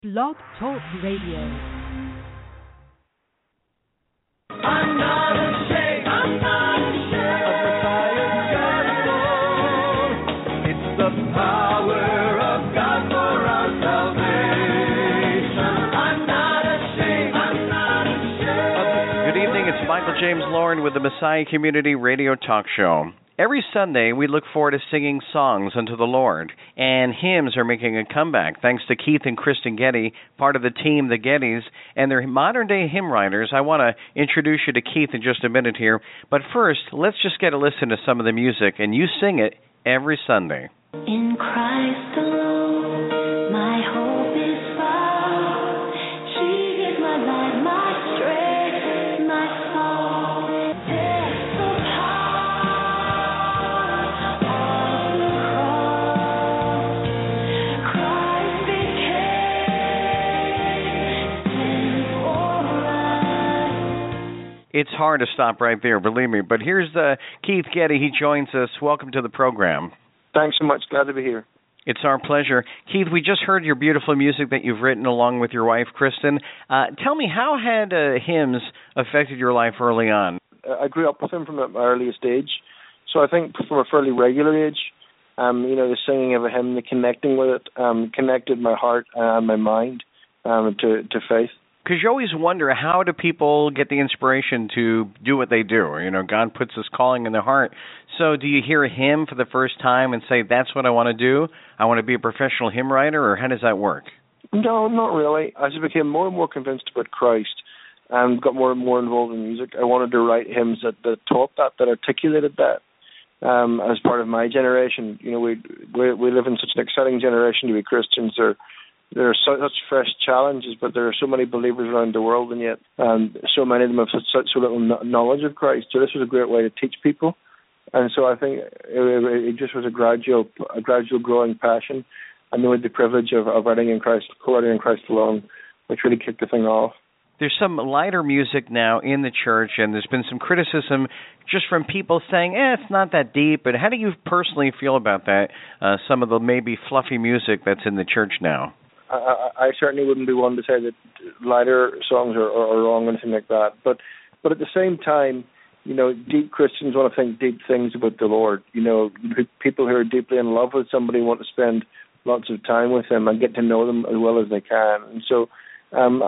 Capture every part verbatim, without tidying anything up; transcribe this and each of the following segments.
Blog Talk Radio. I'm not ashamed, I'm not ashamed of Messiah's gospel. It's the power of God for our salvation. I'm not ashamed, I'm not ashamed. Good evening, it's Michael James Lauren with the Messiah Community Radio Talk Show. Every Sunday, we look forward to singing songs unto the Lord, and hymns are making a comeback, thanks to Keith and Kristen Getty, part of the team, the Gettys, and their modern-day hymn writers. I want to introduce you to Keith in just a minute here, but first, let's just get a listen to some of the music, and you sing it every Sunday. In Christ alone, my hope is found. He is my light, my strength, my song. There's the power of the cross. Christ became sin for us. It's hard to stop right there, believe me, but here's uh, Keith Getty. He joins us. Welcome to the program. Thanks so much. Glad to be here. It's our pleasure. Keith, we just heard your beautiful music that you've written along with your wife, Kristen. Uh, tell me, how had uh, hymns affected your life early on? I grew up with him from an earliest age, so I think from a fairly regular age, um, you know, the singing of a hymn, the connecting with it, um, connected my heart and my mind um, to, to faith. Because you always wonder, how do people get the inspiration to do what they do? You know, God puts this calling in their heart. So do you hear a hymn for the first time and say, that's what I want to do? I want to be a professional hymn writer, or how does that work? No, not really. As I became more and more convinced about Christ and got more and more involved in music, I wanted to write hymns that, that taught that, that articulated that. Um, as part of my generation, you know, we, we we live in such an exciting generation to be Christians. There, there are so, such fresh challenges, but there are so many believers around the world, and yet um, so many of them have such, such so little knowledge of Christ. So this was a great way to teach people. And so I think it, it just was a gradual, a gradual growing passion. I knew the privilege of, of writing in Christ, co-writing in Christ alone, which really kicked the thing off. There's some lighter music now in the church, and there's been some criticism just from people saying, eh, it's not that deep. But how do you personally feel about that, uh, some of the maybe fluffy music that's in the church now? I, I certainly wouldn't be one to say that lighter songs are, are, are wrong or anything like that. But but at the same time, you know, deep Christians want to think deep things about the Lord. You know, people who are deeply in love with somebody want to spend lots of time with them and get to know them as well as they can. And so um,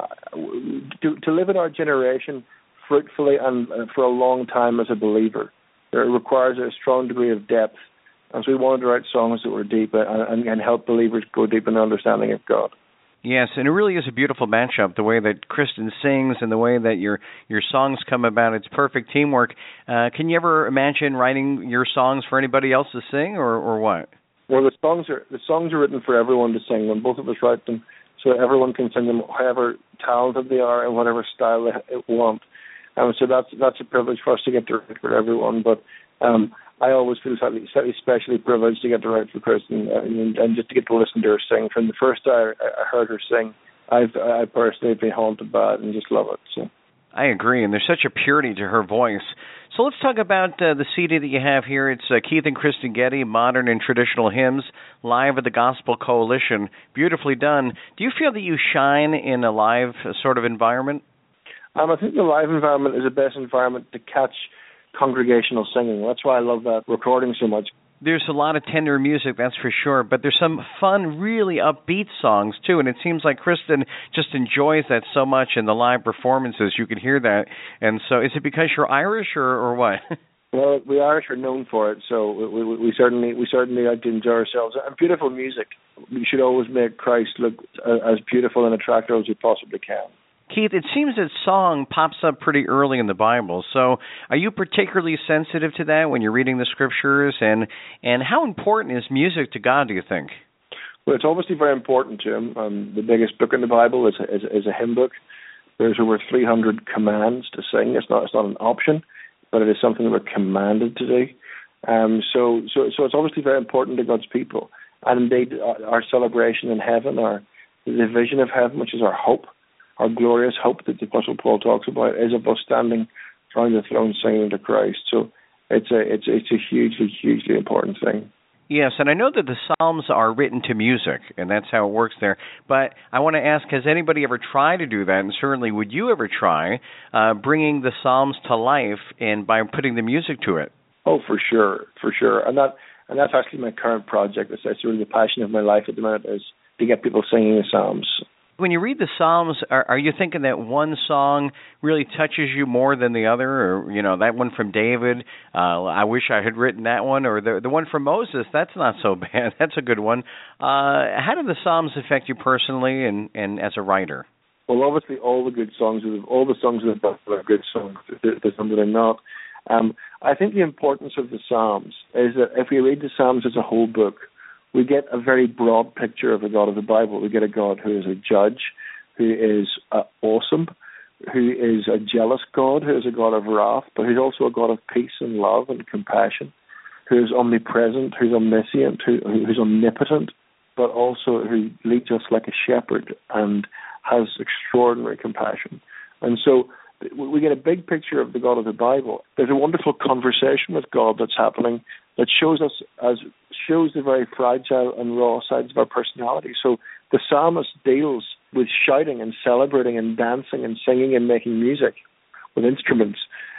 to, to live in our generation fruitfully and uh, for a long time as a believer, it requires a strong degree of depth. And so we wanted to write songs that were deep and, and, and help believers go deep in their understanding of God. Yes, and it really is a beautiful matchup, the way that Kristen sings and the way that your your songs come about. It's perfect teamwork. Uh, can you ever imagine writing your songs for anybody else to sing, or, or what? Well, the songs are the songs are written for everyone to sing when both of us write them, so everyone can sing them however talented they are and whatever style they want. Um, so that's that's a privilege for us to get to write for everyone. But um, I always feel slightly, slightly especially privileged to get to write for Kristen and, and just to get to listen to her sing. From the first time I, I heard her sing, I've I personally been haunted by it and just love it. So I agree, and there's such a purity to her voice. So let's talk about uh, the C D that you have here. It's uh, Keith and Kristen Getty, Modern and Traditional Hymns, live at the Gospel Coalition. Beautifully done. Do you feel that you shine in a live uh, sort of environment? Um, I think the live environment is the best environment to catch congregational singing. That's why I love that recording so much. There's a lot of tender music, that's for sure, but there's some fun, really upbeat songs, too, and it seems like Kristen just enjoys that so much in the live performances. You can hear that. And so is it because you're Irish or, or what? Well, we Irish are known for it, so we, we, we certainly we certainly like to enjoy ourselves. And beautiful music. We should always make Christ look as beautiful and attractive as we possibly can. Keith, it seems that song pops up pretty early in the Bible. So are you particularly sensitive to that when you're reading the scriptures? And, and how important is music to God, do you think? Well, it's obviously very important to him. Um, the biggest book in the Bible is a, is, is a hymn book. There's over three hundred commands to sing. It's not it's not an option, but it is something that we're commanded to do. Um, so, so, so it's obviously very important to God's people. And indeed, our, our celebration in heaven, our the vision of heaven, which is our hope, our glorious hope that the Apostle Paul talks about, is of us standing around the throne singing to Christ. So it's a it's it's a hugely, hugely important thing. Yes, and I know that the Psalms are written to music, and that's how it works there. But I want to ask, has anybody ever tried to do that? And certainly, would you ever try uh, bringing the Psalms to life and by putting the music to it? Oh, for sure, for sure. And that and that's actually my current project. That's, that's really the passion of my life at the minute, is to get people singing the Psalms. When you read the Psalms, are, are you thinking that one song really touches you more than the other? Or, you know, that one from David, uh, I wish I had written that one. Or the the one from Moses, that's not so bad. That's a good one. Uh, how do the Psalms affect you personally and, and as a writer? Well, obviously, all the good songs, all the songs of the Bible are good songs. There's some that are not. Um, I think the importance of the Psalms is that if we read the Psalms as a whole book, we get a very broad picture of the God of the Bible. We get a God who is a judge, who is uh, awesome, who is a jealous God, who is a God of wrath, but who's also a God of peace and love and compassion, who is omnipresent, who's omniscient, who, who's omnipotent, but also who leads us like a shepherd and has extraordinary compassion. And so we get a big picture of the God of the Bible. There's a wonderful conversation with God that's happening that shows us as shows the very fragile and raw sides of our personality. So the psalmist deals with shouting and celebrating and dancing and singing and making music with instruments,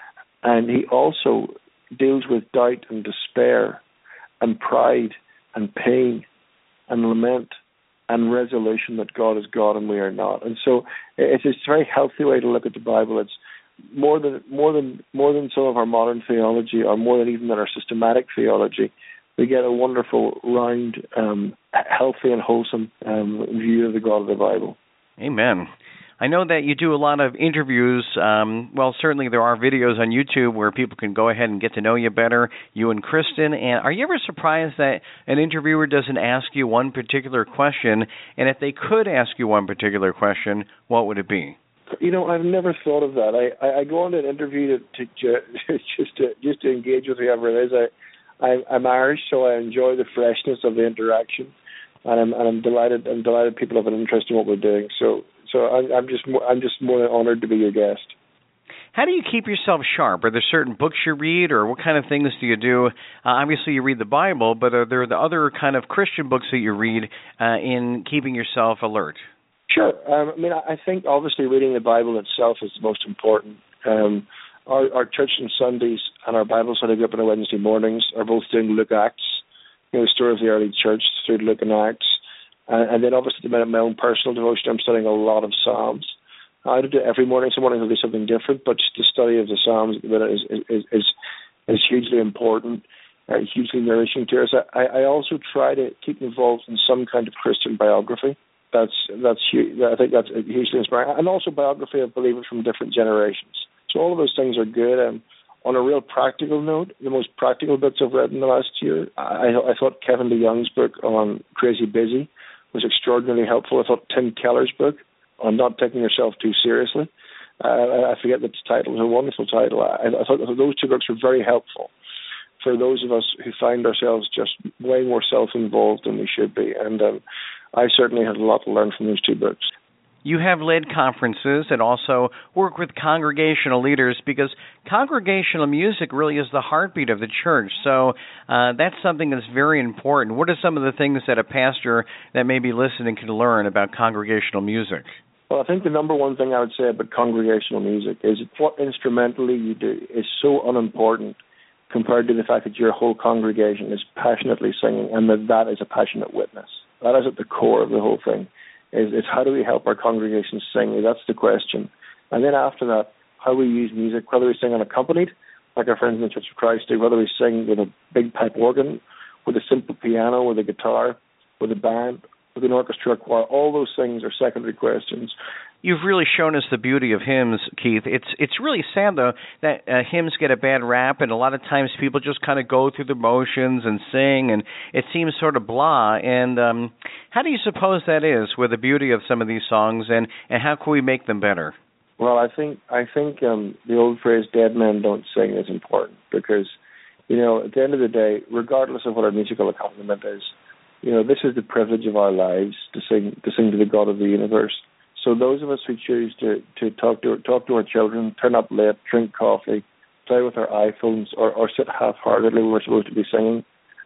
and he also deals with doubt and despair and pride and pain and lament and resolution that God is God and we are not. And so it's a very healthy way to look at the Bible. It's more than more than more than some of our modern theology, or more than even than our systematic theology. We get a wonderful, round, um, healthy and wholesome um, view of the God of the Bible. Amen. I know that you do a lot of interviews. Um, well, certainly there are videos on YouTube where people can go ahead and get to know you better, you and Kristen. And are you ever surprised that an interviewer doesn't ask you one particular question? And if they could ask you one particular question, what would it be? You know, I've never thought of that. I, I, I go on an interview to, to just to just to engage with whoever it is. I, I I'm Irish, so I enjoy the freshness of the interaction, and I'm and I'm delighted. I'm delighted people have an interest in what we're doing. So. So I'm, I'm just more, I'm just more than honored to be your guest. How do you keep yourself sharp? Are there certain books you read, or what kind of things do you do? Uh, obviously, you read the Bible, but are there the other kind of Christian books that you read uh, in keeping yourself alert? Sure. Um, I mean, I think obviously reading the Bible itself is the most important. Um, our, our church on Sundays and our Bible study group on Wednesday mornings are both doing Luke Acts, you know, the story of the early church through Luke and Acts. Uh, and then obviously in my own personal devotion, I'm studying a lot of Psalms. I don't do it every morning. Some mornings I'll do something different, but just the study of the Psalms is is is, is hugely important, uh, hugely nourishing to us. I, I also try to keep involved in some kind of Christian biography. That's that's I think that's hugely inspiring, and also biography of believers from different generations. So all of those things are good. Um, on a real practical note, the most practical books I've read in the last year, I, I thought Kevin DeYoung's book on Crazy Busy was extraordinarily helpful. I thought Tim Keller's book on not taking yourself too seriously, uh, I forget the title, it was a wonderful title. I, I thought those two books were very helpful for those of us who find ourselves just way more self-involved than we should be. And um, I certainly had a lot to learn from those two books. You have led conferences and also work with congregational leaders, because congregational music really is the heartbeat of the church. So uh, that's something that's very important. What are some of the things that a pastor that may be listening can learn about congregational music? Well, I think the number one thing I would say about congregational music is what instrumentally you do is so unimportant compared to the fact that your whole congregation is passionately singing, and that that is a passionate witness. That is at the core of the whole thing. Is, is how do we help our congregation sing? That's the question. And then after that, how we use music, whether we sing unaccompanied, like our friends in the Church of Christ do, whether we sing with a big pipe organ, with a simple piano, with a guitar, with a band, with an orchestra, choir, all those things are secondary questions. You've really shown us the beauty of hymns, Keith. It's it's really sad, though, that uh, hymns get a bad rap, and a lot of times people just kind of go through the motions and sing, and it seems sort of blah. And um, how do you suppose that is with the beauty of some of these songs, and, and how can we make them better? Well, I think I think um, the old phrase "dead men don't sing" is important, because, you know, at the end of the day, regardless of what our musical accompaniment is, you know, this is the privilege of our lives to sing to sing to the God of the universe. So those of us who choose to, to talk to talk to our children, turn up late, drink coffee, play with our iPhones, or, or sit half-heartedly when we're supposed to be singing,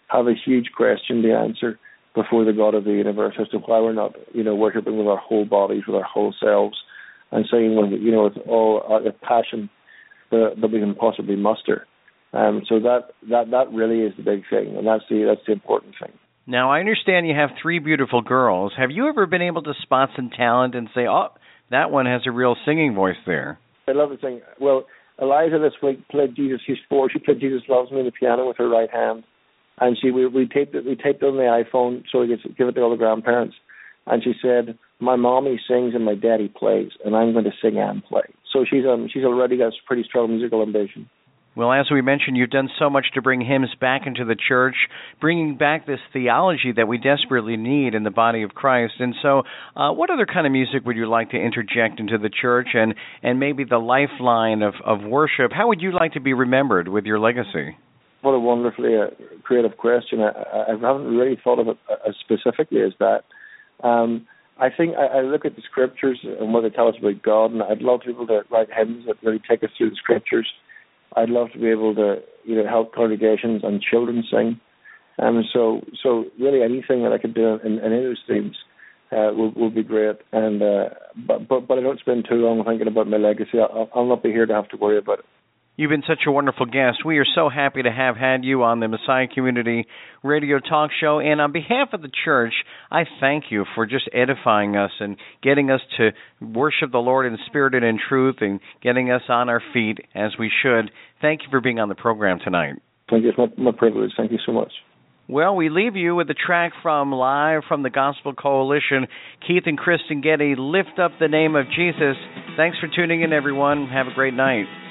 have a huge question to answer before the God of the universe as to why we're not, you know, worshiping with our whole bodies, with our whole selves, and singing with, you know, with all uh, the passion that, that we can possibly muster. Um, so that, that that really is the big thing, and that's the that's the important thing. Now, I understand you have three beautiful girls. Have you ever been able to spot some talent and say, oh, that one has a real singing voice there? I love to sing. Well, Eliza this week played Jesus. She's four. She played Jesus Loves Me on the piano with her right hand, and she we, we taped it. We taped it on the iPhone so we could give it to all the grandparents. And she said, "My mommy sings and my daddy plays, and I'm going to sing and play." So she's um she's already got a pretty strong musical ambition. Well, as we mentioned, you've done so much to bring hymns back into the church, bringing back this theology that we desperately need in the body of Christ. And so uh, what other kind of music would you like to interject into the church and, and maybe the lifeline of, of worship? How would you like to be remembered with your legacy? What a wonderfully uh, creative question. I, I haven't really thought of it as specifically as that. Um, I think I, I look at the scriptures and what they tell us about God, and I'd love people to write hymns that really take us through the scriptures. I'd love to be able to, you know, help congregations and children sing. Um, so, so really anything that I could do in, in any of those themes uh, will, will be great. And uh, but, but but I don't spend too long thinking about my legacy. I'll, I'll not be here to have to worry about it. You've been such a wonderful guest. We are so happy to have had you on the Messiah Community Radio Talk Show. And on behalf of the church, I thank you for just edifying us and getting us to worship the Lord in spirit and in truth and getting us on our feet as we should. Thank you for being on the program tonight. Thank you. It's my, my privilege. Thank you so much. Well, we leave you with a track from Live from the Gospel Coalition. Keith and Kristen Getty, Lift Up the Name of Jesus. Thanks for tuning in, everyone. Have a great night.